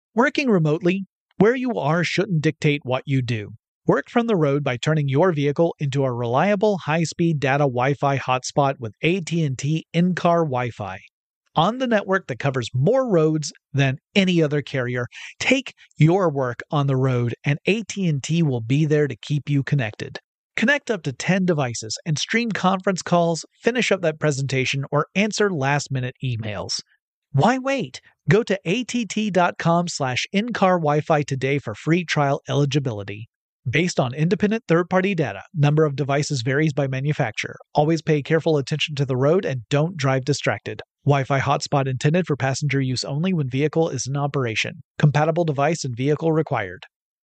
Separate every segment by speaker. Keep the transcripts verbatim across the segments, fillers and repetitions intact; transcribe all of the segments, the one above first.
Speaker 1: Working remotely, where you are shouldn't dictate what you do. Work from the road by turning your vehicle into a reliable high-speed data Wi-Fi hotspot with A T and T in-car Wi-Fi. On the network that covers more roads than any other carrier, take your work on the road and A T and T will be there to keep you connected. Connect up to ten devices and stream conference calls, finish up that presentation, or answer last-minute emails. Why wait? Go to att.com slash in-car Wi-Fi today for free trial eligibility. Based on independent third-party data, number of devices varies by manufacturer. Always pay careful attention to the road and don't drive distracted. Wi-Fi hotspot intended for passenger use only when vehicle is in operation. Compatible device and vehicle required.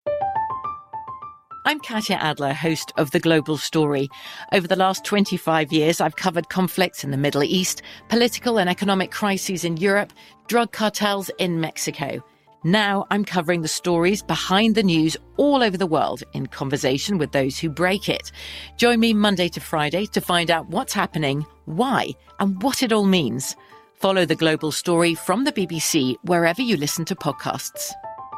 Speaker 2: I'm Katya Adler, host of The Global Story. Over the last twenty-five years, I've covered conflicts in the Middle East, political and economic crises in Europe, drug cartels in Mexico. Now I'm covering the stories behind the news all over the world in conversation with those who break it. Join me Monday to Friday to find out what's happening, why, and what it all means. Follow The Global Story from the B B C wherever you listen to podcasts.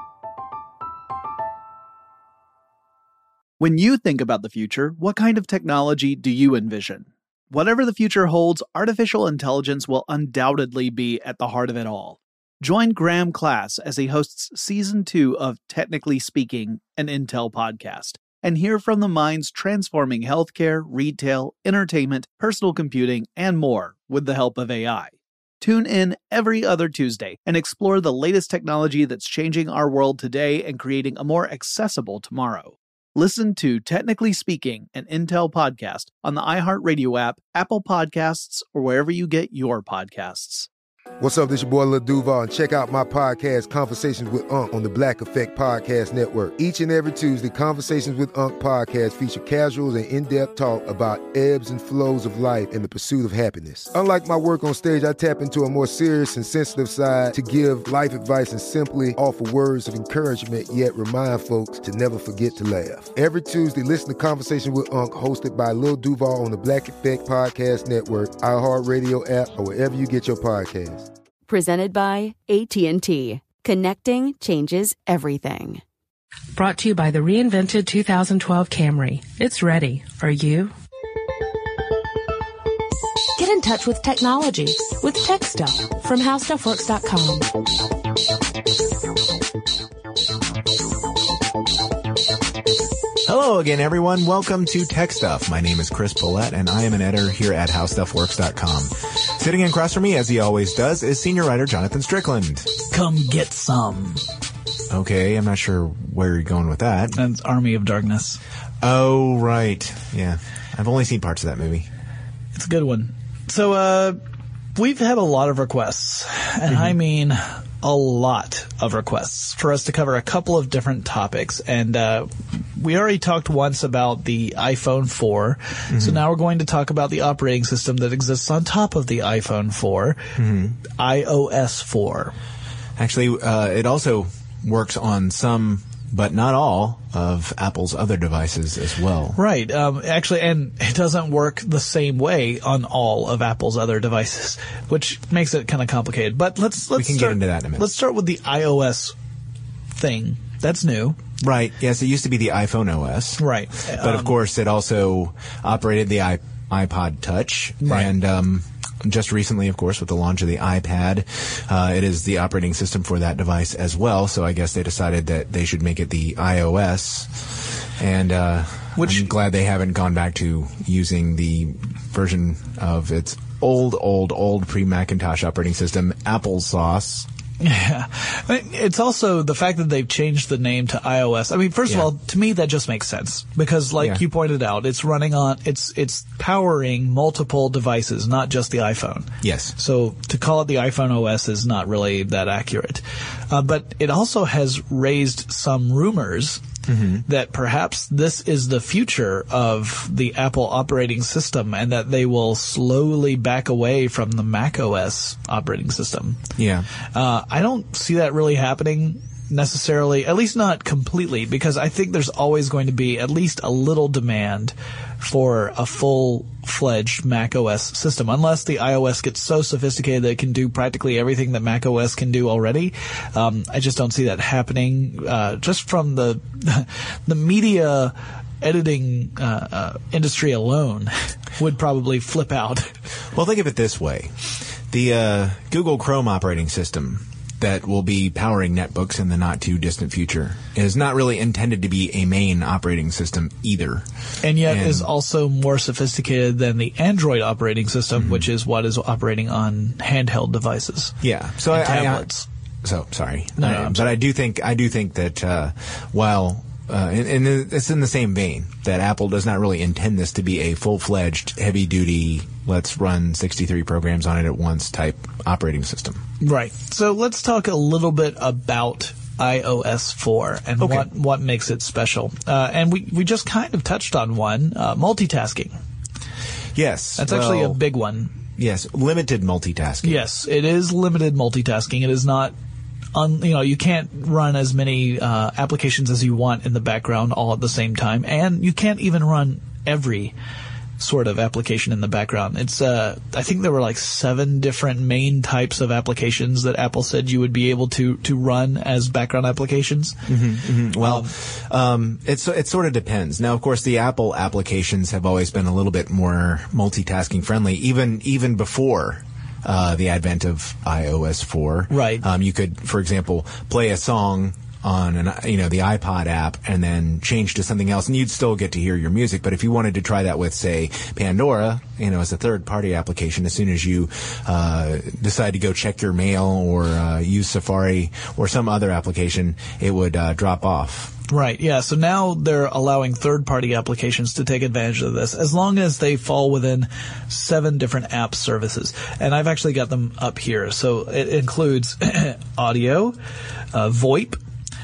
Speaker 3: When you think about the future, what kind of technology do you envision? Whatever the future holds, artificial intelligence will undoubtedly be at the heart of it all. Join Graham Class as he hosts Season two of Technically Speaking, an Intel podcast, and hear from the minds transforming healthcare, retail, entertainment, personal computing, and more with the help of A I. Tune in every other Tuesday and explore the latest technology that's changing our world today and creating a more accessible tomorrow. Listen to Technically Speaking, an Intel podcast on the iHeartRadio app, Apple Podcasts, or wherever you get your podcasts.
Speaker 4: What's up, this your boy Lil Duval, and check out my podcast, Conversations with Unc, on the Black Effect Podcast Network. Each and every Tuesday, Conversations with Unc podcast feature casuals and in-depth talk about ebbs and flows of life and the pursuit of happiness. Unlike my work on stage, I tap into a more serious and sensitive side to give life advice and simply offer words of encouragement, yet remind folks to never forget to laugh. Every Tuesday, listen to Conversation with Unc, hosted by Lil Duval on the Black Effect Podcast Network, iHeartRadio app, or wherever you get your podcasts.
Speaker 5: Presented by A T and T. Connecting changes everything.
Speaker 6: Brought to you by the reinvented two thousand twelve Camry. It's ready. Are you? Get in touch with technology with Tech Stuff from how stuff works dot com.
Speaker 7: Hello again, everyone. Welcome to Tech Stuff. My name is Chris Pollette, and I am an editor here at how stuff works dot com. Sitting across from me, as he always does, is senior writer Jonathan Strickland.
Speaker 8: Come get some.
Speaker 7: Okay, I'm not sure where you're going with that.
Speaker 8: That's Army of Darkness.
Speaker 7: Oh, right. Yeah. I've only seen parts of that movie.
Speaker 8: It's a good one. So, uh, we've had a lot of requests, and mm-hmm. I mean a lot of requests for us to cover a couple of different topics. And uh, we already talked once about the iPhone four. Mm-hmm. So now we're going to talk about the operating system that exists on top of the iPhone four, mm-hmm. i O S four.
Speaker 7: Actually, uh, it also works on some, but not all, of Apple's other devices as well.
Speaker 8: Right. Um, actually, and it doesn't work the same way on all of Apple's other devices, which makes it kind of complicated. But let's let's
Speaker 7: we can
Speaker 8: start,
Speaker 7: get into that in a minute.
Speaker 8: Let's start with the iOS thing. That's new.
Speaker 7: Right. Yes, it used to be the iPhone O S.
Speaker 8: Right.
Speaker 7: But
Speaker 8: um,
Speaker 7: of course, it also operated the i- iPod Touch.
Speaker 8: Right.
Speaker 7: And um, just recently, of course, with the launch of the iPad, uh, it is the operating system for that device as well. So I guess they decided that they should make it the iOS. And uh, Which, I'm glad they haven't gone back to using the version of its old, old, old pre-Macintosh operating system, Applesauce.
Speaker 8: Yeah. It's also the fact that they've changed the name to iOS. I mean, first
Speaker 7: yeah.
Speaker 8: of all, to me, that just makes sense because like yeah. you pointed out, it's running on, it's, it's powering multiple devices, not just the iPhone.
Speaker 7: Yes.
Speaker 8: So to call it the iPhone O S is not really that accurate. Uh, but it also has raised some rumors mm-hmm. that perhaps this is the future of the Apple operating system and that they will slowly back away from the macOS operating system.
Speaker 7: Yeah.
Speaker 8: Uh, I don't see that really happening necessarily, at least not completely, because I think there's always going to be at least a little demand for a full-fledged Mac O S system, unless the iOS gets so sophisticated that it can do practically everything that Mac O S can do already. Um, I just don't see that happening. Uh, just from the the media editing uh, uh, industry alone would probably flip out.
Speaker 7: Well, think of it this way. The uh, Google Chrome operating system that will be powering netbooks in the not-too-distant future is not really intended to be a main operating system either.
Speaker 8: And yet
Speaker 7: and,
Speaker 8: is also more sophisticated than the Android operating system, mm-hmm. which is what is operating on handheld devices.
Speaker 7: Yeah. So
Speaker 8: and
Speaker 7: I,
Speaker 8: tablets.
Speaker 7: I, so, sorry.
Speaker 8: No,
Speaker 7: I,
Speaker 8: no, I'm
Speaker 7: but
Speaker 8: sorry.
Speaker 7: I do think, I do think that uh, while... Uh, and, and it's in the same vein that Apple does not really intend this to be a full-fledged, heavy-duty, let's run sixty-three programs on it at once type operating system.
Speaker 8: Right. So let's talk a little bit about i O S four and
Speaker 7: okay.
Speaker 8: what, what makes it special. Uh, and we, we just kind of touched on one, uh, multitasking.
Speaker 7: Yes.
Speaker 8: That's
Speaker 7: well,
Speaker 8: actually a big one.
Speaker 7: Yes. Limited multitasking.
Speaker 8: Yes. It is limited multitasking. It is not... Un, you know, you can't run as many uh, applications as you want in the background all at the same time, and you can't even run every sort of application in the background. It's, uh, I think there were like seven different main types of applications that Apple said you would be able to to run as background applications.
Speaker 7: Mm-hmm, mm-hmm. Well, um, um, it's it sort of depends. Now, of course, the Apple applications have always been a little bit more multitasking friendly, even even before. Uh, the advent of i O S four.
Speaker 8: Right.
Speaker 7: Um, you could, for example, play a song on an, you know, the iPod app and then change to something else and you'd still get to hear your music. But if you wanted to try that with, say, Pandora, you know, as a third party application, as soon as you, uh, decide to go check your mail or, uh, use Safari or some other application, it would, uh, drop off.
Speaker 8: Right, yeah. So now they're allowing third-party applications to take advantage of this, as long as they fall within seven different app services. And I've actually got them up here. So it includes audio, uh, VoIP,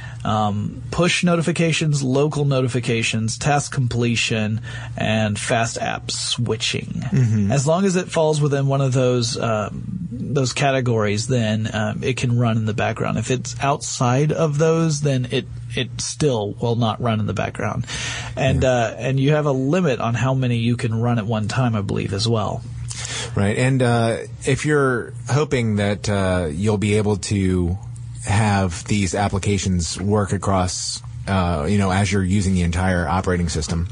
Speaker 8: um, push notifications, local notifications, task completion, and fast app switching. Mm-hmm. As long as it falls within one of those um, those categories, then um, it can run in the background. If it's outside of those, then it it still will not run in the background. And yeah. uh, and you have a limit on how many you can run at one time, I believe, as well.
Speaker 7: Right. And uh, if you're hoping that uh, you'll be able to have these applications work across, uh, you know, as you're using the entire operating system,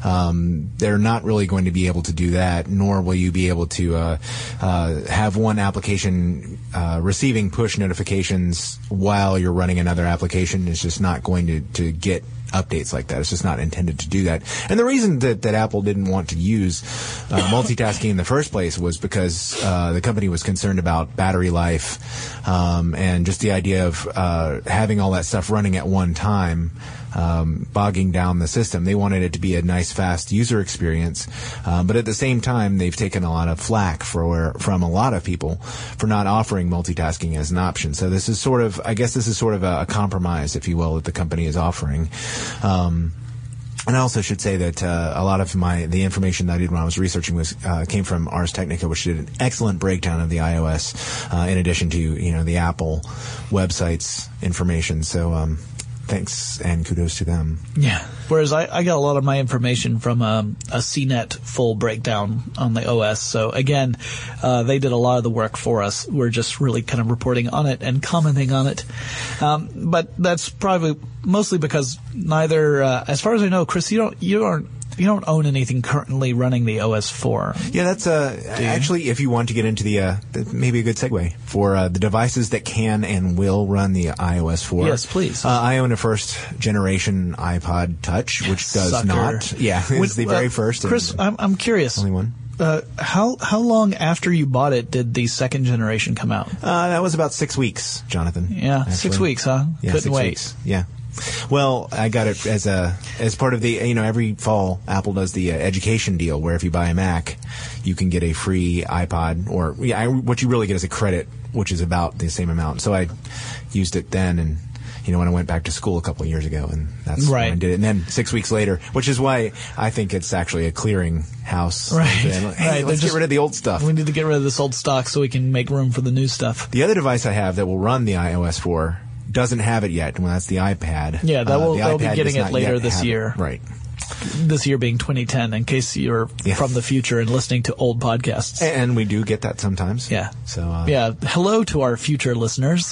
Speaker 7: um, they're not really going to be able to do that, nor will you be able to uh, uh, have one application uh, receiving push notifications while you're running another application. It's just not going to, to get updates like that. It's just not intended to do that. And the reason that, that Apple didn't want to use uh, multitasking in the first place was because uh, the company was concerned about battery life um, and just the idea of uh, having all that stuff running at one time, um, bogging down the system. They wanted it to be a nice, fast user experience. Uh, but at the same time, they've taken a lot of flack for from a lot of people for not offering multitasking as an option. So this is sort of, I guess this is sort of a, a compromise, if you will, that the company is offering. Um, and I also should say that uh, a lot of my the information that I did when I was researching was uh, came from Ars Technica, which did an excellent breakdown of the iOS, uh, in addition to you know the Apple website's information. So um, thanks and kudos to them.
Speaker 8: Yeah. Whereas I, I got a lot of my information from um, a C net full breakdown on the O S. So again, uh, they did a lot of the work for us. We're just really kind of reporting on it and commenting on it. Um, but that's probably mostly because neither, uh, as far as I know, Chris, you don't, you aren't, you don't own anything currently running the O S four.
Speaker 7: Yeah, that's uh, actually, if you want to get into the, uh, maybe a good segue for uh, the devices that can and will run the i O S four.
Speaker 8: Yes, please.
Speaker 7: Uh, I own a first generation iPod Touch, which does
Speaker 8: Sucker.
Speaker 7: not. Yeah, it's
Speaker 8: When,
Speaker 7: the very
Speaker 8: uh,
Speaker 7: first.
Speaker 8: Chris,
Speaker 7: and
Speaker 8: I'm, I'm curious.
Speaker 7: Only one.
Speaker 8: Uh, how how long after you bought it did the second generation come out?
Speaker 7: Uh, that was about six weeks, Jonathan.
Speaker 8: Yeah,
Speaker 7: actually.
Speaker 8: six weeks, huh?
Speaker 7: Yeah,
Speaker 8: Couldn't
Speaker 7: six
Speaker 8: wait.
Speaker 7: Weeks. Yeah. Well, I got it as a as part of the you know every fall Apple does the uh, education deal where if you buy a Mac, you can get a free iPod or yeah I, what you really get is a credit, which is about the same amount. So I used it then and. You know, when I went back to school a couple of years ago, and that's
Speaker 8: right.
Speaker 7: when I did it. And then six weeks later, which is why I think it's actually a clearing house.
Speaker 8: Right.
Speaker 7: Hey,
Speaker 8: right.
Speaker 7: let's
Speaker 8: just,
Speaker 7: get rid of the old stuff.
Speaker 8: We need to get rid of this old stock so we can make room for the new stuff.
Speaker 7: The other device I have that will run the i O S four doesn't have it yet. Well, that's the iPad.
Speaker 8: Yeah, that will,
Speaker 7: uh, the
Speaker 8: they'll
Speaker 7: iPad
Speaker 8: be getting
Speaker 7: does
Speaker 8: it
Speaker 7: not
Speaker 8: later
Speaker 7: yet
Speaker 8: this
Speaker 7: have
Speaker 8: year.
Speaker 7: It. Right.
Speaker 8: This year being twenty ten, in case you're
Speaker 7: Yeah.
Speaker 8: from the future and listening to old podcasts.
Speaker 7: And we do get that sometimes.
Speaker 8: Yeah.
Speaker 7: So uh,
Speaker 8: yeah. Hello to our future listeners.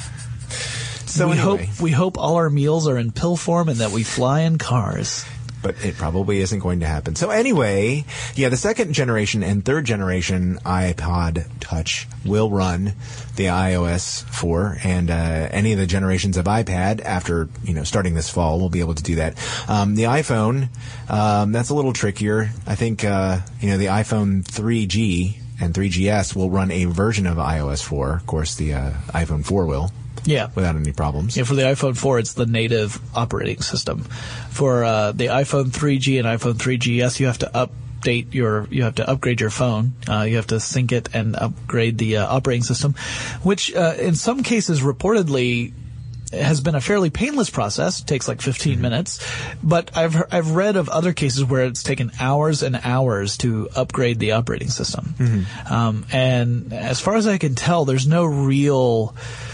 Speaker 7: So
Speaker 8: we
Speaker 7: anyway.
Speaker 8: hope we hope all our meals are in pill form and that we fly in cars.
Speaker 7: But it probably isn't going to happen. So anyway, yeah, the second generation and third generation iPod Touch will run the i O S four, and uh, any of the generations of iPad after, you know, starting this fall will be able to do that. Um, the iPhone, um, that's a little trickier. I think, uh, you know, the iPhone three G and three G S will run a version of i O S four. Of course, the uh, iPhone four will.
Speaker 8: Yeah.
Speaker 7: Without any problems.
Speaker 8: Yeah, for the iPhone four, it's the native operating system. For uh, the iPhone three G and iPhone three G S, you have to update your, you have to upgrade your phone. Uh, you have to sync it and upgrade the uh, operating system, which uh, in some cases reportedly has been a fairly painless process. It takes like fifteen mm-hmm. minutes, but I've I've read of other cases where it's taken hours and hours to upgrade the operating system. Mm-hmm. Um, and as far as I can tell, there's no real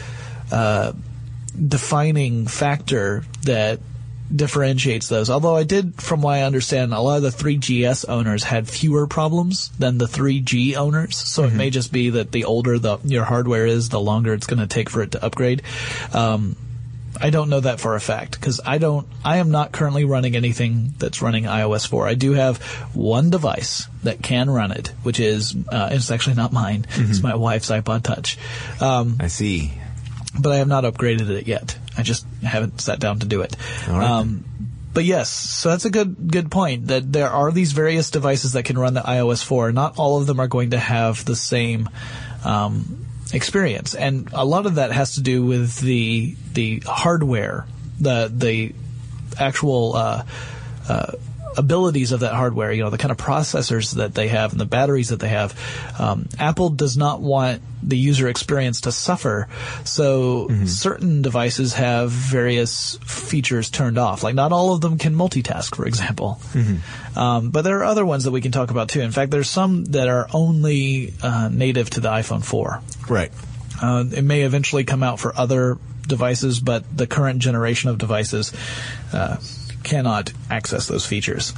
Speaker 8: Uh, defining factor that differentiates those. Although I did, from what I understand, a lot of the three G S owners had fewer problems than the three G owners. So mm-hmm. it may just be that the older the your hardware is, the longer it's going to take for it to upgrade. Um, I don't know that for a fact because I don't. I am not currently running anything that's running i O S four. I do have one device that can run it, which is uh, it's actually not mine. Mm-hmm. It's my wife's iPod Touch. Um,
Speaker 7: I see.
Speaker 8: But I have not upgraded it yet. I just haven't sat down to do it.
Speaker 7: All right.
Speaker 8: Um, but yes, so that's a good good point, that there are these various devices that can run the i O S four. Not all of them are going to have the same um, experience. And a lot of that has to do with the the hardware, the the actual uh, uh, abilities of that hardware, you know, the kind of processors that they have and the batteries that they have. Um, Apple does not want the user experience to suffer, so mm-hmm. certain devices have various features turned off. Like, not all of them can multitask, for example. Mm-hmm. Um, but there are other ones that we can talk about too. In fact, there's some that are only uh, native to the iPhone four.
Speaker 7: Right.
Speaker 8: Uh, it may eventually come out for other devices, but the current generation of devices uh, cannot access those features.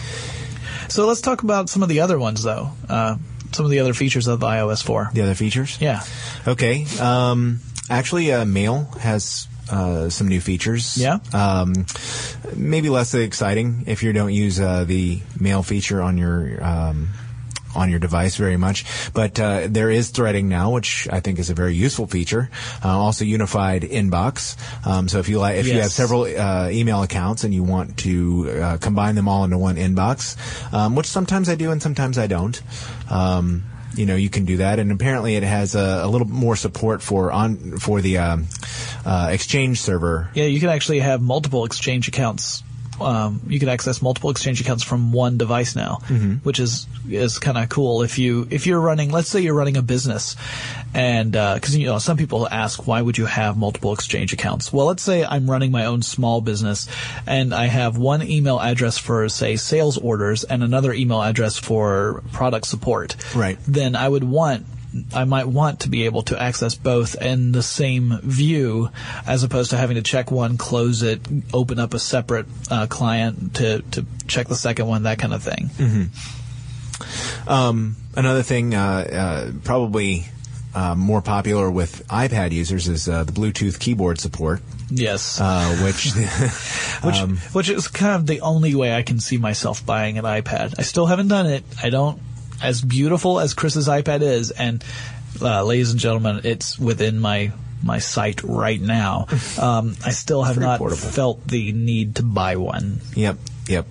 Speaker 8: So let's talk about some of the other ones, though. Uh, some of the other features of the i O S four.
Speaker 7: The other features?
Speaker 8: Yeah.
Speaker 7: Okay. Um, actually, uh, Mail has uh, some new features.
Speaker 8: Yeah.
Speaker 7: Um, maybe less exciting if you don't use uh, the Mail feature on your um, on your device very much. But uh, there is threading now, which I think is a very useful feature. Uh, also, unified inbox. Um, so if you like, if
Speaker 8: yes.
Speaker 7: you have several uh, email accounts and you want to uh, combine them all into one inbox, um, which sometimes I do and sometimes I don't. Um, you know, you can do that, and apparently it has a, a little more support for on for the um, uh, Exchange server.
Speaker 8: Yeah, you can actually have multiple Exchange accounts. Um, you can access multiple Exchange accounts from one device now, mm-hmm. which is is kind of cool. If you if you're running, let's say you're running a business, and because uh, you know some people ask, why would you have multiple Exchange accounts? Well, let's say I'm running my own small business, and I have one email address for, say, sales orders, and another email address for product support.
Speaker 7: Right.
Speaker 8: Then I would want. I might want to be able to access both in the same view, as opposed to having to check one, close it, open up a separate uh, client to, to check the second one, that kind of thing.
Speaker 7: Mm-hmm. Um, another thing, uh, uh, probably uh, more popular with iPad users is uh, the Bluetooth keyboard support.
Speaker 8: Yes.
Speaker 7: Uh, which,
Speaker 8: which,
Speaker 7: um,
Speaker 8: which is kind of the only way I can see myself buying an iPad. I still haven't done it. I don't. As beautiful as Chris's iPad is, and uh, ladies and gentlemen, it's within my my sight right now. Um, I still have not portable. felt the need to buy one.
Speaker 7: Yep, yep.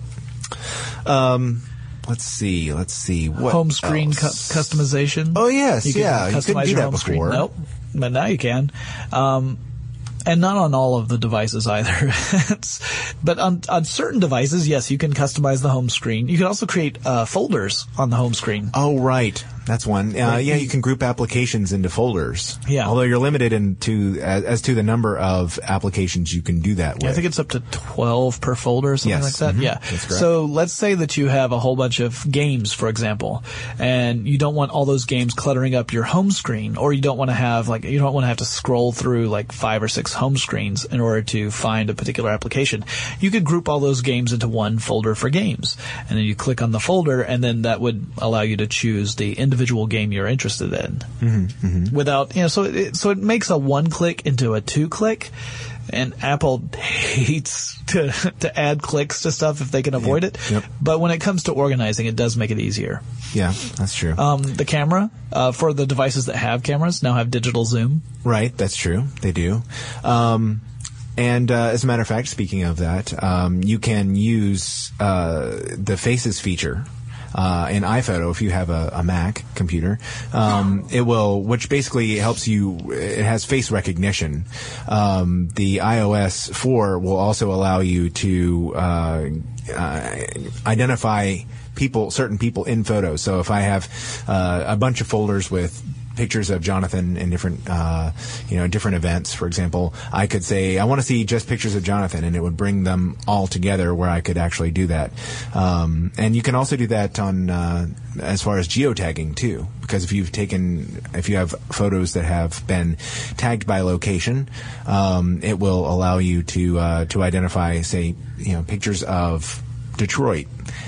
Speaker 7: Um, let's see, let's see. What
Speaker 8: home screen cu- customization.
Speaker 7: Oh yes,
Speaker 8: you can
Speaker 7: yeah.
Speaker 8: Customize
Speaker 7: you couldn't do
Speaker 8: your
Speaker 7: that
Speaker 8: home
Speaker 7: before.
Speaker 8: Screen. Nope, but now you can. Um, And not on all of the devices either. But on, on certain devices, yes, you can customize the home screen. You can also create uh, folders on the home screen.
Speaker 7: Oh, right. that's one. Uh, yeah, you can group applications into folders.
Speaker 8: Yeah.
Speaker 7: Although you're limited into as, as to the number of applications you can do that with.
Speaker 8: Yeah, I think it's up to twelve per folder or something
Speaker 7: Yes.
Speaker 8: like that.
Speaker 7: Mm-hmm.
Speaker 8: Yeah.
Speaker 7: That's correct.
Speaker 8: So let's say that you have a whole bunch of games, for example, and you don't want all those games cluttering up your home screen, or you don't want to have like you don't want to have to scroll through like five or six home screens in order to find a particular application. You could group all those games into one folder for games, and then you click on the folder, and then that would allow you to choose the individual game you're interested in.
Speaker 7: Mm-hmm, mm-hmm.
Speaker 8: Without, you know, so it, so it makes a one click into a two click, and Apple hates to to add clicks to stuff if they can avoid
Speaker 7: Yep.
Speaker 8: it.
Speaker 7: Yep.
Speaker 8: But when it comes to organizing, it does make it easier.
Speaker 7: Yeah, that's true.
Speaker 8: Um, the camera, uh, for the devices that have cameras, now have digital zoom.
Speaker 7: Right, that's true. They do. Um, and uh, as a matter of fact, speaking of that, um, you can use uh, the Faces feature uh, in iPhoto if you have a, a Mac computer. Um, it will, which basically helps you. It has face recognition. Um, the iOS four will also allow you to uh, uh, identify people, certain people in photos. So if I have uh, a bunch of folders with pictures of Jonathan in different, uh, you know, different events, for example, I could say, I want to see just pictures of Jonathan, and it would bring them all together where I could actually do that. Um, and you can also do that on, uh, as far as geotagging too, because if you've taken, if you have photos that have been tagged by location, um, it will allow you to, uh, to identify, say, you know, pictures of Detroit.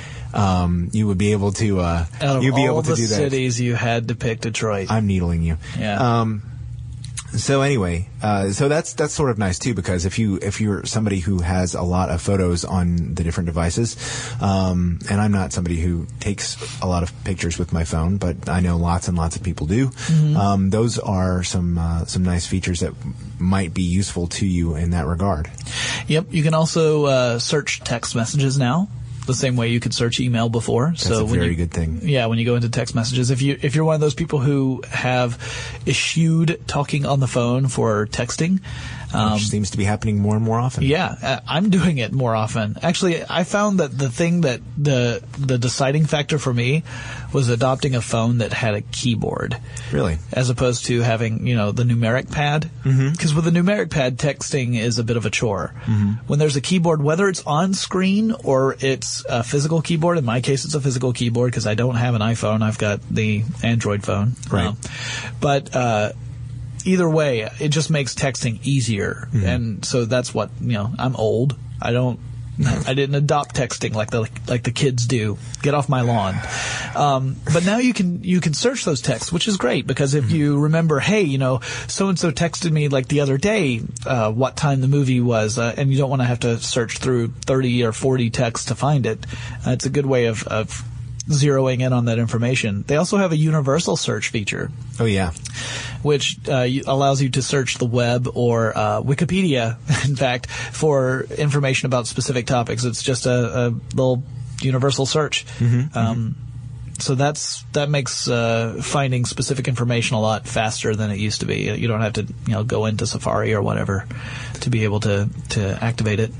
Speaker 7: Um, you would be able to, uh,
Speaker 8: Out of
Speaker 7: you'd be
Speaker 8: all
Speaker 7: able to
Speaker 8: the
Speaker 7: do that.
Speaker 8: cities, you had to pick Detroit.
Speaker 7: I'm needling you.
Speaker 8: Yeah.
Speaker 7: Um, so anyway, uh, so that's that's sort of nice too, because if you if you're somebody who has a lot of photos on the different devices, um, and I'm not somebody who takes a lot of pictures with my phone, but I know lots and lots of people do.
Speaker 8: Mm-hmm.
Speaker 7: Um, those are some uh, some nice features that might be useful to you in that regard.
Speaker 8: Yep. You can also uh, search text messages now, the same way you could search email before.
Speaker 7: That's
Speaker 8: so
Speaker 7: a
Speaker 8: when
Speaker 7: very
Speaker 8: you,
Speaker 7: good thing.
Speaker 8: Yeah, when you go into text messages, if you if you're one of those people who have eschewed talking on the phone for texting, um,
Speaker 7: Which seems to be happening more and more often.
Speaker 8: yeah, uh, I'm doing it more often. Actually, I found that the thing that the the deciding factor for me was adopting a phone that had a keyboard.
Speaker 7: Really?
Speaker 8: As opposed to having, you know, the numeric pad. Because mm-hmm. with the numeric pad, texting is a bit of a chore. Mm-hmm. When there's a keyboard, whether it's on screen or it's a physical keyboard, in my case it's a physical keyboard because I don't have an iPhone, I've got the Android phone.
Speaker 7: Right.
Speaker 8: Um, but uh, either way, it just makes texting easier. Mm-hmm. And so that's what, you know, I'm old. I don't I didn't adopt texting like the like the kids do. Get off my lawn. Um, but now you can you can search those texts, which is great because if you remember, hey, you know, so and so texted me like the other day, uh, what time the movie was, uh, and you don't want to have to search through thirty or forty texts to find it. Uh, it's a good way of of zeroing in on that information. They also have a universal search feature.
Speaker 7: Oh yeah.
Speaker 8: Which uh, allows you to search the web or uh, Wikipedia, in fact, for information about specific topics. It's just a, a little universal search. Mm-hmm, um, mm-hmm. So that's that makes uh, finding specific information a lot faster than it used to be. You don't have to, you know, go into Safari or whatever to be able to to activate it.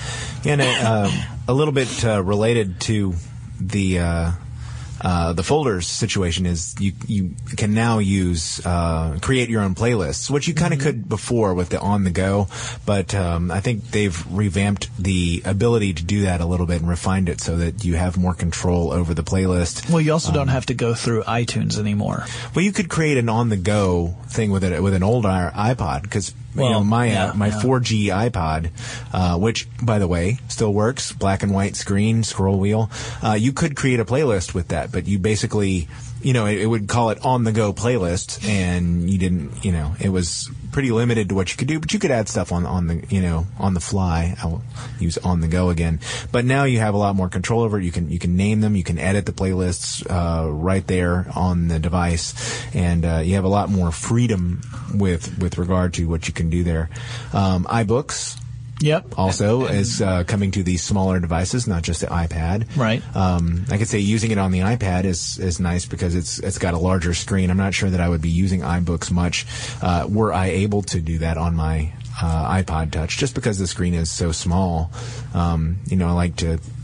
Speaker 7: And uh, a little bit uh, related to the uh, uh, the folders situation is you you can now use uh, create your own playlists, which you kind of mm-hmm. could before with the on the go, but um, I think they've revamped the ability to do that a little bit and refined it so that you have more control over the playlist.
Speaker 8: Well, you also um, don't have to go through iTunes anymore.
Speaker 7: Well, you could create an on the go thing with it with an older iPod because.
Speaker 8: Well,
Speaker 7: you know, my
Speaker 8: yeah,
Speaker 7: uh, my
Speaker 8: yeah.
Speaker 7: four G iPod, uh, which, by the way, still works, black and white screen, scroll wheel. Uh, you could create a playlist with that, but you basically, you know, it, it would call it on-the-go playlist, and you didn't, you know, it was pretty limited to what you could do, but you could add stuff on, on the, you know, on the fly. I'll use on the go again. But now you have a lot more control over it. You can, you can name them, you can edit the playlists, uh, right there on the device, and, uh, you have a lot more freedom with, with regard to what you can do there. Um, iBooks.
Speaker 8: Yep.
Speaker 7: Also is uh, coming to these smaller devices, not just the iPad.
Speaker 8: Right.
Speaker 7: Um, I could say using it on the iPad is is nice because it's it's got a larger screen. I'm not sure that I would be using iBooks much uh, were I able to do that on my uh, iPod Touch, just because the screen is so small. Um, you know, I like to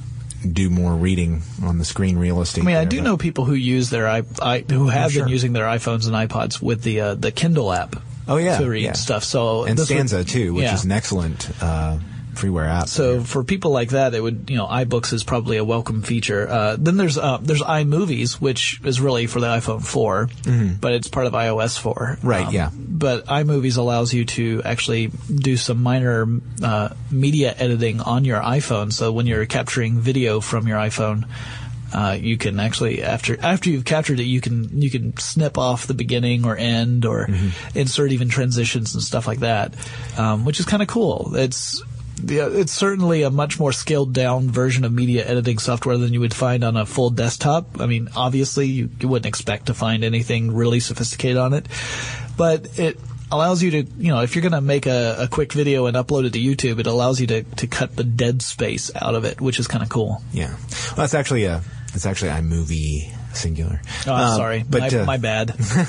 Speaker 7: do more reading on the screen real estate.
Speaker 8: I mean,
Speaker 7: there,
Speaker 8: I do
Speaker 7: but-
Speaker 8: know people who use their i, I who have
Speaker 7: Oh, sure.
Speaker 8: been using their iPhones and iPods with the uh, the Kindle app.
Speaker 7: Oh, yeah,
Speaker 8: to read
Speaker 7: yeah.
Speaker 8: stuff. So
Speaker 7: and
Speaker 8: this
Speaker 7: Stanza
Speaker 8: would,
Speaker 7: too, which
Speaker 8: yeah.
Speaker 7: is an excellent uh, freeware app.
Speaker 8: So for people like that, it would, you know, iBooks is probably a welcome feature. Uh, then there's uh, there's iMovies, which is really for the iPhone four, mm-hmm. but it's part of i O S four.
Speaker 7: Right,
Speaker 8: um,
Speaker 7: yeah.
Speaker 8: But iMovies allows you to actually do some minor uh, media editing on your iPhone. So when you're capturing video from your iPhone, Uh, you can actually, after after you've captured it, you can you can snip off the beginning or end or mm-hmm. insert even transitions and stuff like that, um, which is kind of cool. It's yeah, it's certainly a much more scaled down version of media editing software than you would find on a full desktop. I mean, obviously, you, you wouldn't expect to find anything really sophisticated on it, but it allows you to, you know, if you're going to make a, a quick video and upload it to YouTube, it allows you to, to cut the dead space out of it, which is kind of cool.
Speaker 7: Yeah. Well, that's actually a, it's actually iMovie singular.
Speaker 8: Oh, I'm
Speaker 7: um,
Speaker 8: sorry.
Speaker 7: But,
Speaker 8: my,
Speaker 7: uh,
Speaker 8: my bad.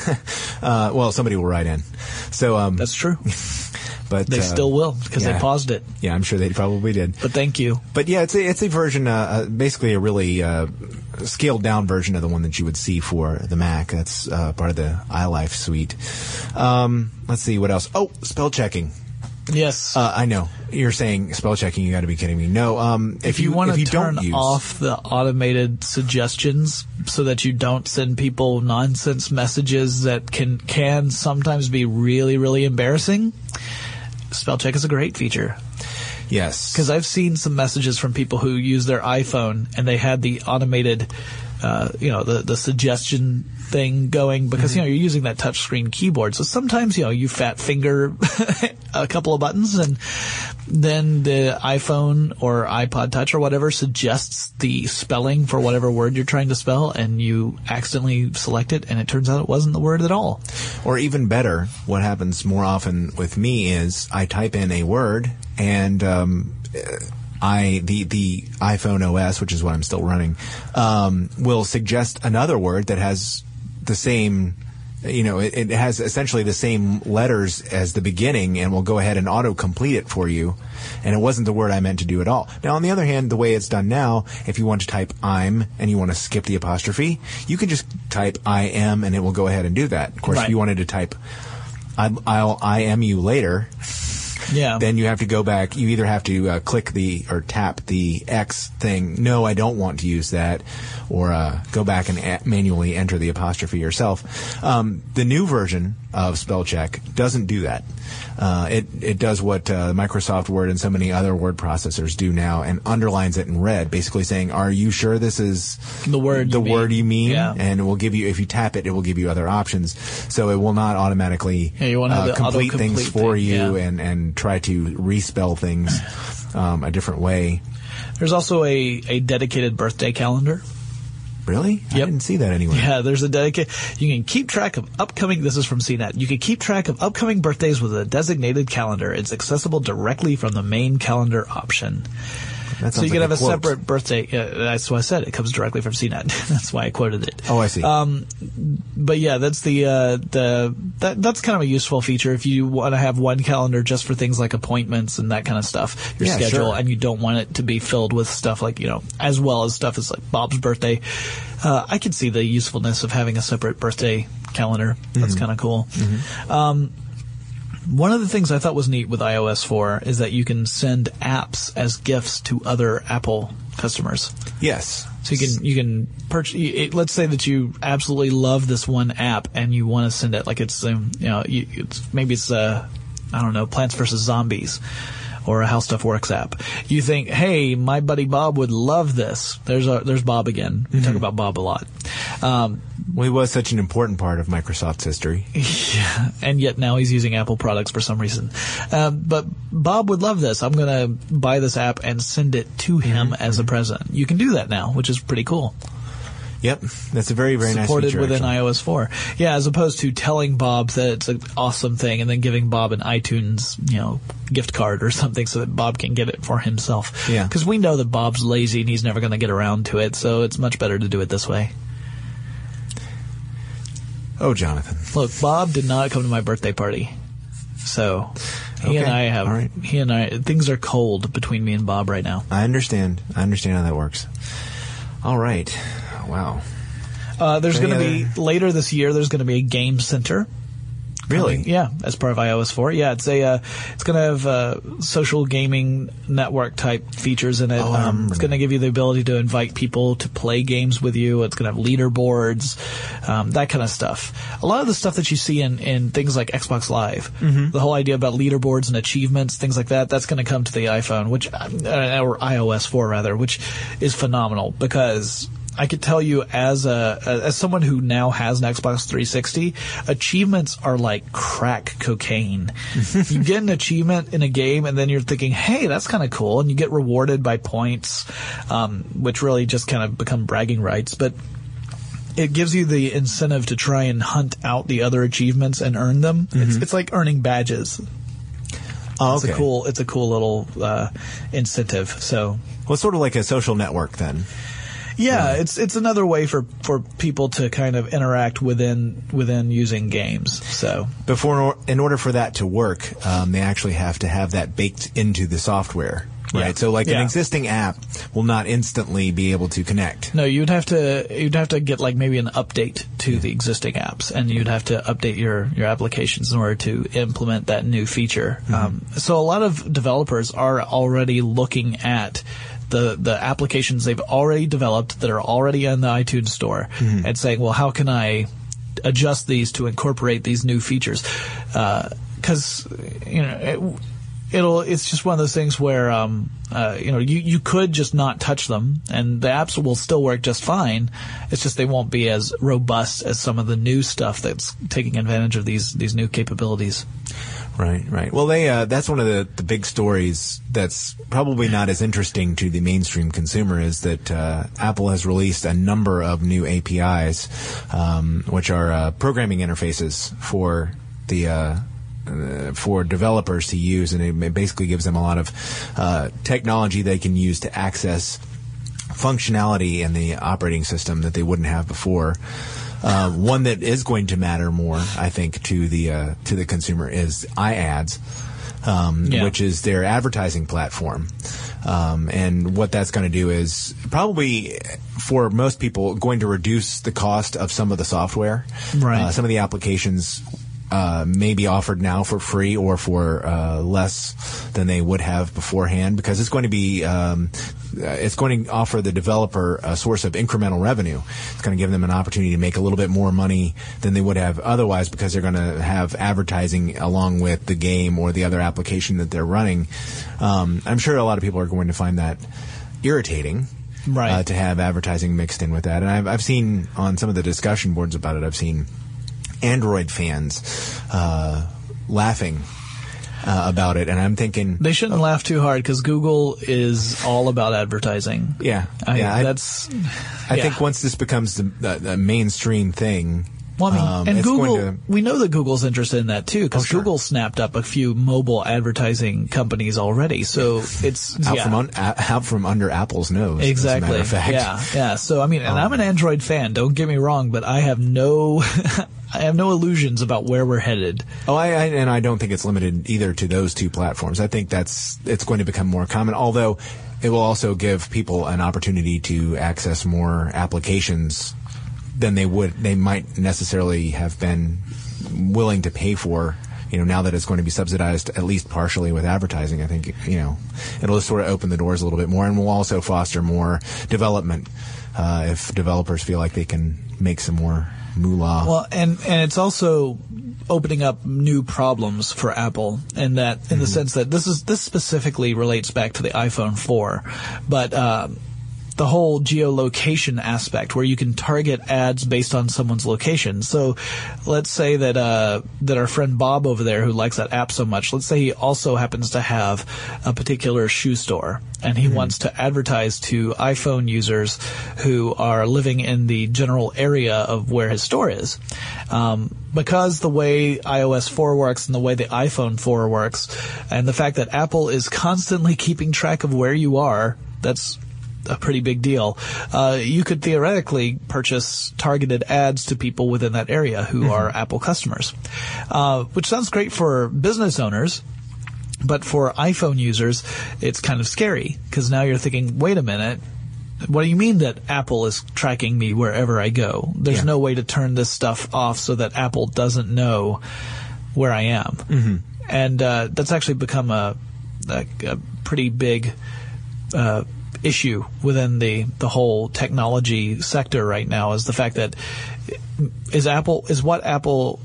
Speaker 7: uh, well, somebody will write in. So, um,
Speaker 8: That's true.
Speaker 7: But
Speaker 8: they
Speaker 7: uh,
Speaker 8: still will because
Speaker 7: yeah.
Speaker 8: they paused it.
Speaker 7: Yeah, I'm sure they probably did.
Speaker 8: But thank you.
Speaker 7: But yeah, it's a, it's a version, uh, uh, basically a really uh, scaled down version of the one that you would see for the Mac. That's uh, part of the iLife suite. Um, let's see what else. Oh, spell checking.
Speaker 8: Yes.
Speaker 7: Uh, I know. You're saying spell checking. You got to be kidding me. No. Um, if,
Speaker 8: if you,
Speaker 7: you
Speaker 8: want
Speaker 7: if
Speaker 8: to
Speaker 7: you
Speaker 8: turn
Speaker 7: don't use,
Speaker 8: off the automated suggestions so that you don't send people nonsense messages that can can sometimes be really, really embarrassing, spell check is a great feature.
Speaker 7: Yes.
Speaker 8: Because I've seen some messages from people who use their iPhone and they had the automated, uh, you know, the, the suggestion thing going because, mm-hmm. you know, you're using that touchscreen keyboard. So sometimes, you know, you fat finger a couple of buttons and then the iPhone or iPod Touch or whatever suggests the spelling for whatever word you're trying to spell and you accidentally select it and it turns out it wasn't the word at all.
Speaker 7: Or even better, what happens more often with me is I type in a word and um, I the the iPhone O S, which is what I'm still running, um, will suggest another word that has the same, you know, it, it has essentially the same letters as the beginning and will go ahead and auto-complete it for you. And it wasn't the word I meant to do at all. Now, on the other hand, the way it's done now, if you want to type I'm and you want to skip the apostrophe, you can just type I am and it will go ahead and do that. Of course,
Speaker 8: right.
Speaker 7: if you wanted to type I'll, I'll I am you later,
Speaker 8: yeah.
Speaker 7: then you have to go back. You either have to uh, click the or tap the X thing. No, I don't want to use that, or uh, go back and a- manually enter the apostrophe yourself. Um, the new version of spell check doesn't do that. Uh, it it does what uh, Microsoft Word and so many other word processors do now, and underlines it in red, basically saying, "Are you sure this is
Speaker 8: the word
Speaker 7: the
Speaker 8: you
Speaker 7: word
Speaker 8: mean.
Speaker 7: you mean?"
Speaker 8: Yeah.
Speaker 7: And it will give you, if you tap it, it will give you other options. So it will not automatically
Speaker 8: yeah, you want to
Speaker 7: uh,
Speaker 8: have the
Speaker 7: complete
Speaker 8: autocomplete
Speaker 7: things for
Speaker 8: thing,
Speaker 7: you
Speaker 8: yeah.
Speaker 7: and and try to respell things um, a different way.
Speaker 8: There's also a, a dedicated birthday calendar.
Speaker 7: Really?
Speaker 8: Yep.
Speaker 7: I didn't see that anywhere.
Speaker 8: Yeah, there's a dedicated. You can keep track of upcoming. This is from C net. You can keep track of upcoming birthdays with a designated calendar. It's accessible directly from the main calendar option.
Speaker 7: That
Speaker 8: So you
Speaker 7: sounds
Speaker 8: can
Speaker 7: like
Speaker 8: have a
Speaker 7: quote.
Speaker 8: separate birthday. Uh, that's what I said. It comes directly from C net. That's why I quoted it.
Speaker 7: Oh, I see.
Speaker 8: Um, but yeah, that's the uh, the that that's kind of a useful feature if you want to have one calendar just for things like appointments and that kind of stuff, your
Speaker 7: Yeah,
Speaker 8: schedule,
Speaker 7: sure.
Speaker 8: and you don't want it to be filled with stuff like, you know, as well as stuff as like Bob's birthday. Uh, I can see the usefulness of having a separate birthday calendar. That's
Speaker 7: Mm-hmm.
Speaker 8: kind of cool. Mm-hmm. Um, One of the things I thought was neat with i O S four is that you can send apps as gifts to other Apple customers.
Speaker 7: Yes.
Speaker 8: So you can you can purchase. Let's say that you absolutely love this one app and you want to send it like it's um, you know you, it's, maybe it's uh, I don't know, Plants versus Zombies or a How Stuff Works app. You think, hey, my buddy Bob would love this. There's a, there's Bob again. We
Speaker 7: Mm-hmm.
Speaker 8: talk about Bob a lot. Um,
Speaker 7: Well, he was such an important part of Microsoft's history.
Speaker 8: Yeah, and yet now he's using Apple products for some reason. Um, but Bob would love this. I'm going to buy this app and send it to him
Speaker 7: Mm-hmm.
Speaker 8: as a present. You can do that now, which is pretty cool.
Speaker 7: Yep. That's a very, very nice
Speaker 8: Supported
Speaker 7: feature,
Speaker 8: within
Speaker 7: actually.
Speaker 8: i O S four. Yeah, as opposed to telling Bob that it's an awesome thing and then giving Bob an iTunes, you know, gift card or something so that Bob can get it for himself.
Speaker 7: Yeah.
Speaker 8: Because we know that Bob's lazy and he's never going to get around to it, so it's much better to do it this way.
Speaker 7: Oh, Jonathan.
Speaker 8: Look, Bob did not come to my birthday party. So He
Speaker 7: Okay.
Speaker 8: and I have.
Speaker 7: All right.
Speaker 8: He and I. Things are cold between me and Bob right now.
Speaker 7: I understand. I understand how that works. All right. Wow.
Speaker 8: Uh, there's
Speaker 7: Any
Speaker 8: going to
Speaker 7: other-
Speaker 8: be later this year. There's going to be a game center.
Speaker 7: Really?
Speaker 8: Coming, yeah, as part of i O S four. Yeah, it's a uh, it's going to have uh, social gaming network type features in it.
Speaker 7: Oh, I
Speaker 8: um,
Speaker 7: remember
Speaker 8: it's going to
Speaker 7: that.
Speaker 8: give you the ability to invite people to play games with you. It's going to have leaderboards, um, that kind of stuff. A lot of the stuff that you see in, in things like Xbox Live,
Speaker 7: Mm-hmm.
Speaker 8: the whole idea about leaderboards and achievements, things like that, that's going to come to the iPhone, which uh, or i O S four rather, which is phenomenal because I could tell you as a as someone who now has an Xbox three sixty, achievements are like crack cocaine. You get an achievement in a game, and then you're thinking, "Hey, that's kind of cool," and you get rewarded by points, um, which really just kind of become bragging rights. But it gives you the incentive to try and hunt out the other achievements and earn them. Mm-hmm. It's it's like earning badges.
Speaker 7: Oh,
Speaker 8: It's
Speaker 7: okay.
Speaker 8: a cool it's a cool little uh, incentive. So.
Speaker 7: Well, it's sort of like a social network then.
Speaker 8: Yeah, it's it's another way for, for people to kind of interact within within using games. So
Speaker 7: Before, in order for that to work, um, they actually have to have that baked into the software, right?
Speaker 8: Yeah.
Speaker 7: So, like
Speaker 8: Yeah.
Speaker 7: an existing app will not instantly be able to connect.
Speaker 8: no, you'd have to you'd have to get like maybe an update to the existing apps, and you'd have to update your, your applications in order to implement that new feature.
Speaker 7: Mm-hmm.
Speaker 8: Um, so a lot of developers are already looking at the the applications they've already developed that are already in the iTunes store
Speaker 7: Mm-hmm.
Speaker 8: and saying, well, how can I adjust these to incorporate these new features? Because you know. It, It'll. It's just one of those things where, um, uh, you know, you, you could just not touch them, and the apps will still work just fine. It's just they won't be as robust as some of the new stuff that's taking advantage of these these new capabilities.
Speaker 7: Right, right. Well, they uh, that's one of the, the big stories that's probably not as interesting to the mainstream consumer is that uh, Apple has released a number of new A P Is, um, which are uh, programming interfaces for the uh, uh, for developers to use, and it basically gives them a lot of uh, technology they can use to access functionality in the operating system that they wouldn't have before. Uh, one that is going to matter more, I think, to the uh, to the consumer is iAds, um,
Speaker 8: Yeah.
Speaker 7: which is their advertising platform. Um, and what that's going to do is probably, for most people, going to reduce the cost of some of the software.
Speaker 8: Right.
Speaker 7: Uh, some of the applications uh, may be offered now for free or for uh, less than they would have beforehand, because it's going to be um, uh, it's going to offer the developer a source of incremental revenue. It's going to give them an opportunity to make a little bit more money than they would have otherwise, because they're going to have advertising along with the game or the other application that they're running. Um, I'm sure a lot of people are going to find that irritating.
Speaker 8: Right.
Speaker 7: Uh, to have advertising mixed in with that. And I've, I've seen on some of the discussion boards about it, I've seen Android fans uh, laughing uh, about it, and I'm thinking
Speaker 8: They shouldn't laugh too hard because Google is all about advertising.
Speaker 7: yeah,
Speaker 8: I,
Speaker 7: yeah. I,
Speaker 8: that's.
Speaker 7: I
Speaker 8: yeah.
Speaker 7: think once this becomes the, the, the mainstream thing,
Speaker 8: Well, I mean,
Speaker 7: um,
Speaker 8: and
Speaker 7: it's
Speaker 8: Google,
Speaker 7: going to,
Speaker 8: we know that Google's interested in that too, because
Speaker 7: Oh, sure.
Speaker 8: Google snapped up a few mobile advertising companies already. So it's
Speaker 7: out
Speaker 8: yeah.
Speaker 7: from un, out from under Apple's nose.
Speaker 8: Exactly.
Speaker 7: As a matter of fact.
Speaker 8: Yeah, yeah. So I mean, and
Speaker 7: Um,
Speaker 8: I'm an Android fan. Don't get me wrong, but I have no, I have no illusions about where we're headed.
Speaker 7: Oh, I, I and I don't think it's limited either to those two platforms. I think that's it's going to become more common. Although it will also give people an opportunity to access more applications than they would they might necessarily have been willing to pay for. You know, now that it's going to be subsidized at least partially with advertising, I think, you know, it'll sort of open the doors a little bit more, and will also foster more development uh, if developers feel like they can make some more moolah.
Speaker 8: Well, and and it's also opening up new problems for Apple, in that in
Speaker 7: Mm-hmm.
Speaker 8: the sense that this is this specifically relates back to the iPhone four, but. Uh, the whole geolocation aspect, where you can target ads based on someone's location. So let's say that uh, that our friend Bob over there, who likes that app so much, let's say he also happens to have a particular shoe store, and he mm-hmm. wants to advertise to iPhone users who are living in the general area of where his store is. Um, because the way i O S four works and the way the iPhone four works, and the fact that Apple is constantly keeping track of where you are, that's a pretty big deal. Uh, you could theoretically purchase targeted ads to people within that area who mm-hmm. are Apple customers, uh, which sounds great for business owners. But for iPhone users, it's kind of scary because now you're thinking, wait a minute. What do you mean that Apple is tracking me wherever I go? There's
Speaker 7: yeah.
Speaker 8: no way to turn this stuff off so that Apple doesn't know where I am.
Speaker 7: Mm-hmm.
Speaker 8: And uh, that's actually become a, a, a pretty big uh, issue within the, the whole technology sector right now, is the fact that is Apple is what Apple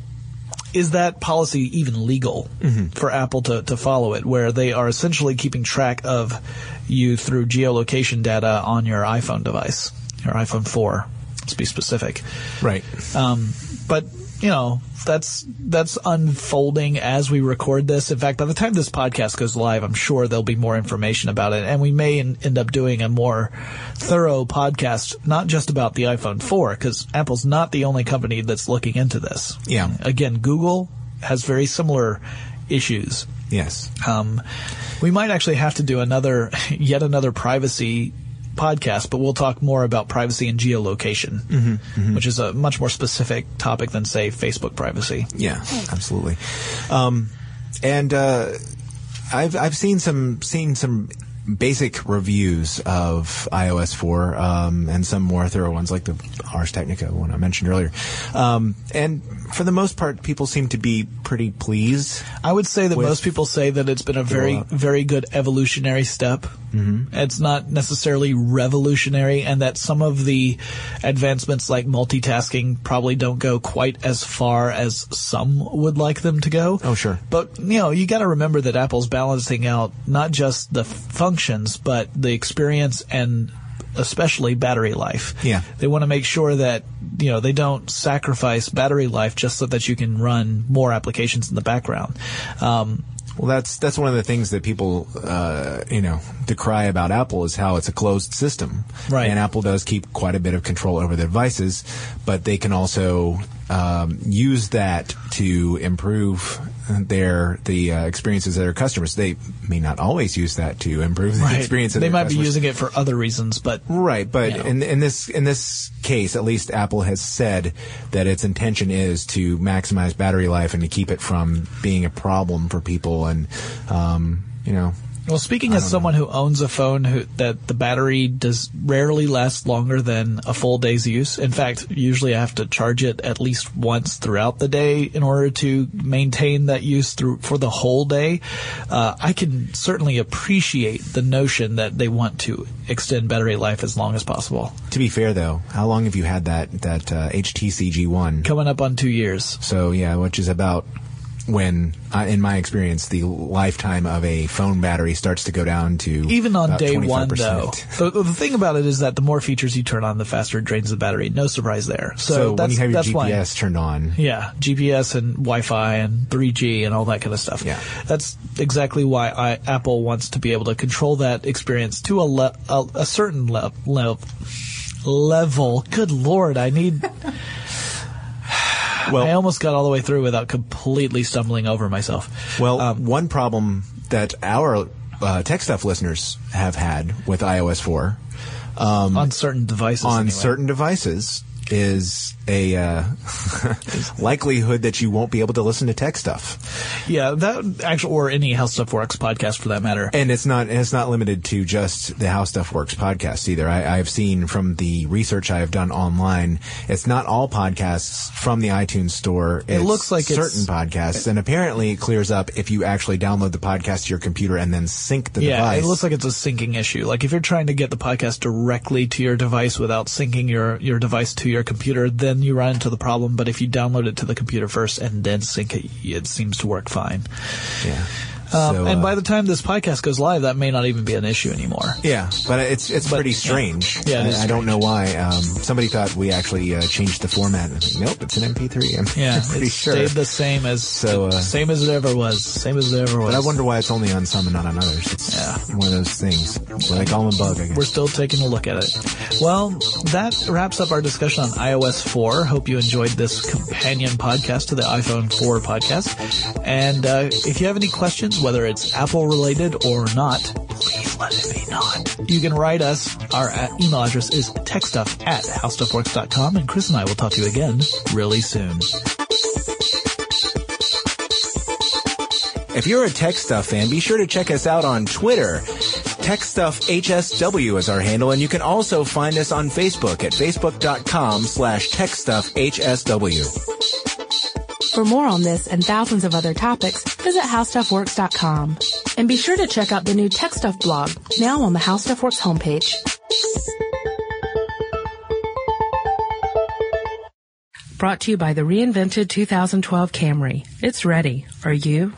Speaker 8: is that policy even legal mm-hmm. for Apple to, to follow it, where they are essentially keeping track of you through geolocation data on your iPhone device, your iPhone four, to be specific.
Speaker 7: Right.
Speaker 8: Um, but, you know, that's that's unfolding as we record this. In fact, by the time this podcast goes live, I'm sure there'll be more information about it, and we may in, end up doing a more thorough podcast, not just about the iPhone four, because Apple's not the only company that's looking into this.
Speaker 7: Yeah.
Speaker 8: Again, Google has very similar issues.
Speaker 7: Yes.
Speaker 8: Um, we might actually have to do another, yet another privacy podcast, but we'll talk more about privacy and geolocation,
Speaker 7: mm-hmm, mm-hmm.
Speaker 8: which is a much more specific topic than, say, Facebook privacy.
Speaker 7: Yeah, absolutely. Um, and uh, I've I've seen some seen some basic reviews of i O S four um, and some more thorough ones, like the Ars Technica one I mentioned earlier. Um, and for the most part, people seem to be pretty pleased.
Speaker 8: I would say that most people say that it's been a very, very good evolutionary step.
Speaker 7: Mm-hmm.
Speaker 8: It's not necessarily revolutionary, and that some of the advancements like multitasking probably don't go quite as far as some would like them to go.
Speaker 7: Oh, sure.
Speaker 8: But, you know, you got to remember that Apple's balancing out not just the functions, but the experience and especially battery life.
Speaker 7: Yeah.
Speaker 8: They want to make sure that, you know, they don't sacrifice battery life just so that you can run more applications in the background. Um,
Speaker 7: Well, that's that's one of the things that people, uh, you know, decry about Apple is how it's a closed system.
Speaker 8: Right.
Speaker 7: And Apple does keep quite a bit of control over the devices, but they can also um, use that to improve their the uh, experiences of their customers. They may not always use that to improve the
Speaker 8: right.
Speaker 7: experience of
Speaker 8: they
Speaker 7: their
Speaker 8: might
Speaker 7: customers.
Speaker 8: be using it for other reasons, but
Speaker 7: right. But
Speaker 8: you know.
Speaker 7: in in this in this case, at least Apple has said that its intention is to maximize battery life and to keep it from being a problem for people. And um, you know.
Speaker 8: Well, speaking as someone know. who owns a phone who, that the battery does rarely last longer than a full day's use. In fact, usually I have to charge it at least once throughout the day in order to maintain that use through for the whole day. Uh, I can certainly appreciate the notion that they want to extend battery life as long as possible.
Speaker 7: To be fair, though, how long have you had that that uh, H T C G one?
Speaker 8: Coming up on two years.
Speaker 7: So yeah, which is about when, uh, in my experience, the lifetime of a phone battery starts to go down to
Speaker 8: even on
Speaker 7: about
Speaker 8: day
Speaker 7: twenty-five percent.
Speaker 8: one, though. The, the thing about it is that the more features you turn on, the faster it drains the battery. No surprise there. So,
Speaker 7: so
Speaker 8: that's,
Speaker 7: when you have your
Speaker 8: that's
Speaker 7: G P S
Speaker 8: why,
Speaker 7: turned on,
Speaker 8: yeah, G P S and Wi-Fi and three G and all that kind of stuff.
Speaker 7: Yeah,
Speaker 8: that's exactly why I, Apple wants to be able to control that experience to a le, a, a certain le, le, level. Good Lord, I need. Well, I almost got all the way through without completely stumbling over myself.
Speaker 7: Well,
Speaker 8: um,
Speaker 7: one problem that our uh, Tech Stuff listeners have had with i O S four um,
Speaker 8: on certain devices,
Speaker 7: on
Speaker 8: anyway.
Speaker 7: certain devices, is a uh, likelihood that you won't be able to listen to Tech Stuff.
Speaker 8: Yeah, that actually, or any How Stuff Works podcast for that matter.
Speaker 7: And it's not it's not limited to just the How Stuff Works podcast either. I, I've seen from the research I have done online, it's not all podcasts from the iTunes store. It's
Speaker 8: it looks like
Speaker 7: certain
Speaker 8: it's,
Speaker 7: podcasts, and apparently it clears up if you actually download the podcast to your computer and then sync the
Speaker 8: yeah,
Speaker 7: device.
Speaker 8: Yeah, it looks like it's a syncing issue. Like if you're trying to get the podcast directly to your device without syncing your, your device to your computer, then you run into the problem. But if you download it to the computer first and then sync it, it seems to work fine.
Speaker 7: Yeah.
Speaker 8: Um,
Speaker 7: so,
Speaker 8: and
Speaker 7: uh,
Speaker 8: by the time this podcast goes live, that may not even be an issue anymore.
Speaker 7: Yeah, but it's it's
Speaker 8: but,
Speaker 7: pretty strange.
Speaker 8: Yeah, yeah
Speaker 7: I, I don't know why. Um, somebody thought we actually uh, changed the format. Nope, it's an M P three. I'm
Speaker 8: yeah,
Speaker 7: pretty
Speaker 8: it
Speaker 7: sure.
Speaker 8: stayed the same as
Speaker 7: so, uh,
Speaker 8: same as it ever was. Same as it ever was.
Speaker 7: But I wonder why it's only on some and not on others. It's
Speaker 8: yeah.
Speaker 7: one of those things. Where they call them a bug, I guess.
Speaker 8: We're still taking a look at it. Well, that wraps up our discussion on i O S four. Hope you enjoyed this companion podcast to the iPhone four podcast. And uh, if you have any questions, whether it's Apple related or not, please let it be not. You can write us. Our email address is techstuff at howstuffworks dot com, and Chris and I will talk to you again really soon.
Speaker 7: If you're a Tech Stuff fan, be sure to check us out on Twitter. Tech Stuff H S W is our handle, and you can also find us on Facebook at facebook.com slash techstuffhsw.
Speaker 6: For more on this and thousands of other topics, visit how stuff works dot com. And be sure to check out the new Tech Stuff blog, now on the How Stuff Works homepage. Brought to you by the reinvented two thousand twelve Camry. It's ready. Are you?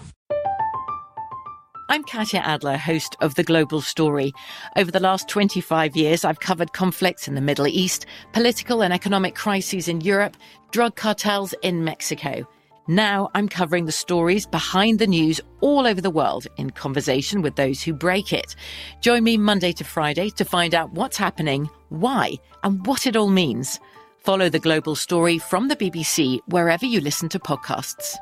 Speaker 2: I'm Katya Adler, host of The Global Story. Over the last twenty-five years, I've covered conflicts in the Middle East, political and economic crises in Europe, drug cartels in Mexico. Now I'm covering the stories behind the news all over the world in conversation with those who break it. Join me Monday to Friday to find out what's happening, why, and what it all means. Follow The Global Story from the B B C wherever you listen to podcasts.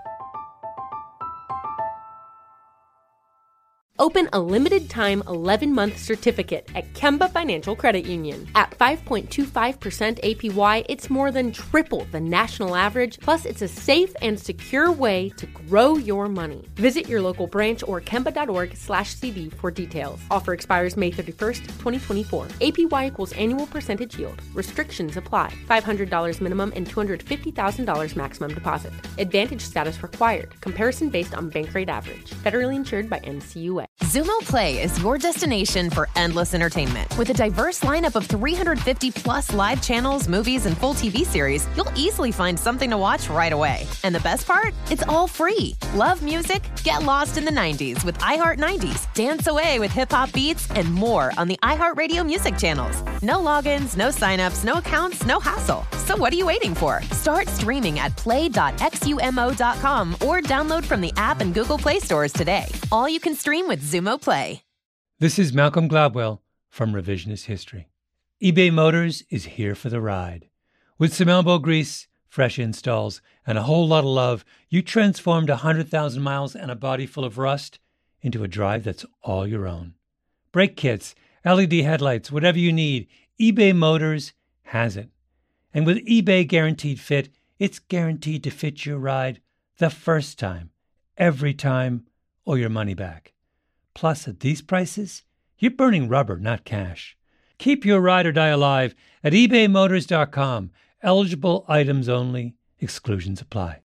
Speaker 9: Open a limited-time eleven-month certificate at Kemba Financial Credit Union. At five point two five percent A P Y, it's more than triple the national average, plus it's a safe and secure way to grow your money. Visit your local branch or kemba.org slash CD for details. Offer expires May thirty-first, twenty twenty-four. A P Y equals annual percentage yield. Restrictions apply. five hundred dollars minimum and two hundred fifty thousand dollars maximum deposit. Advantage status required. Comparison based on bank rate average. Federally insured by N C U A.
Speaker 10: Xumo Play is your destination for endless entertainment. With a diverse lineup of three hundred fifty plus live channels, movies, and full T V series, you'll easily find something to watch right away. And the best part? It's all free. Love music? Get lost in the nineties with iHeart nineties. Dance away with hip-hop beats and more on the iHeartRadio music channels. No logins, no signups, no accounts, no hassle. So what are you waiting for? Start streaming at play dot xumo dot com or download from the app and Google Play stores today. All you can stream with Xumo Play.
Speaker 11: This is Malcolm Gladwell from Revisionist History. eBay Motors is here for the ride. With some elbow grease, fresh installs, and a whole lot of love, you transformed one hundred thousand miles and a body full of rust into a drive that's all your own. Brake kits, L E D headlights, whatever you need, eBay Motors has it. And with eBay Guaranteed Fit, it's guaranteed to fit your ride the first time, every time, or your money back. Plus, at these prices, you're burning rubber, not cash. Keep your ride or die alive at ebay motors dot com. Eligible items only. Exclusions apply.